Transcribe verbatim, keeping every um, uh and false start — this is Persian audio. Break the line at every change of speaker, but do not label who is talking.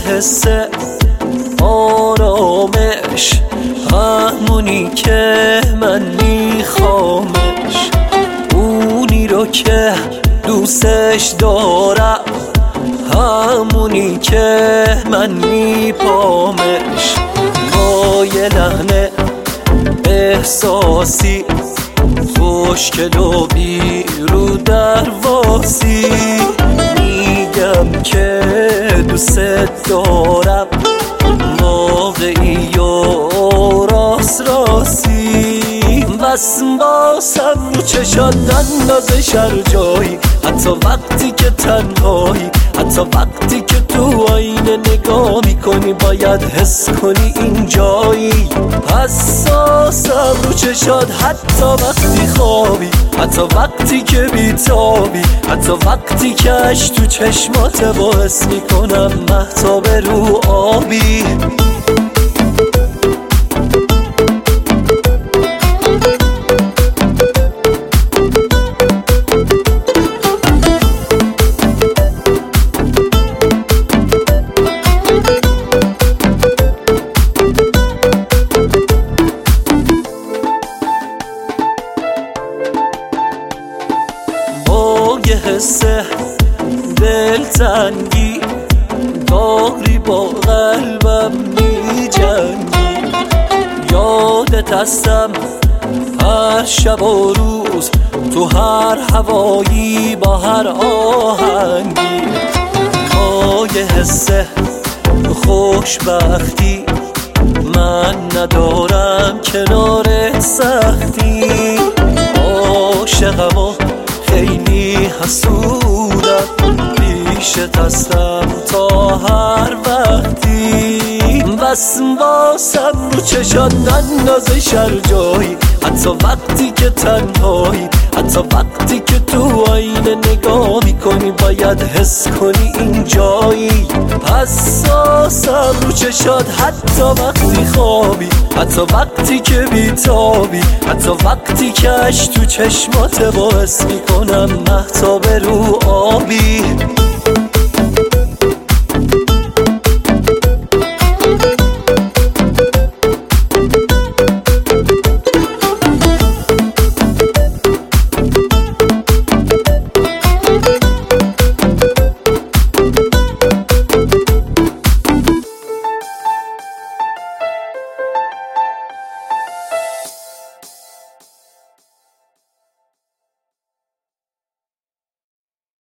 حس آرامش، همونی که من میخوامش، اونی رو که دوستش دارم، همونی که من میپامش. با یه لحن احساسی خوشگل و بی رو درواسی، میگم که دوست دارم، واقعی و راست راستی. بس باسم رو چشات نندازه شر جایی، حتی وقتی که تنهایی، حتی وقتی که تو آینه نگاه میکنی باید حس کنی این جایی. حساسم رو چشات حتی وقتی خوابی، حتی وقتی که بیتابی، حتی وقتی که اش تو چشمات باعث میکنم مهتاب رو آبی. یه حس دلتنگی داری با قلبم میجنگی، یادت هستم هر شب و روز تو هر هوایی با هر آهنگی. با یه حس خوشبختی من ندارم کنارت سختی، عاشقم و خیلی حسودم، پیشت هستم تا هر وقتی. بس باسم رو چشات نندازه شر جایی، حتی وقتی که تنهایی، حتی وقتی که تو آینه نگاه میکنی باید حس کنی این جایی. حساسم رو چشات حتی وقتی خوابی، حتی وقتی که بیتابی، حتی وقتی که اش تو چشمات باعث میکنم مهتاب رو آبی.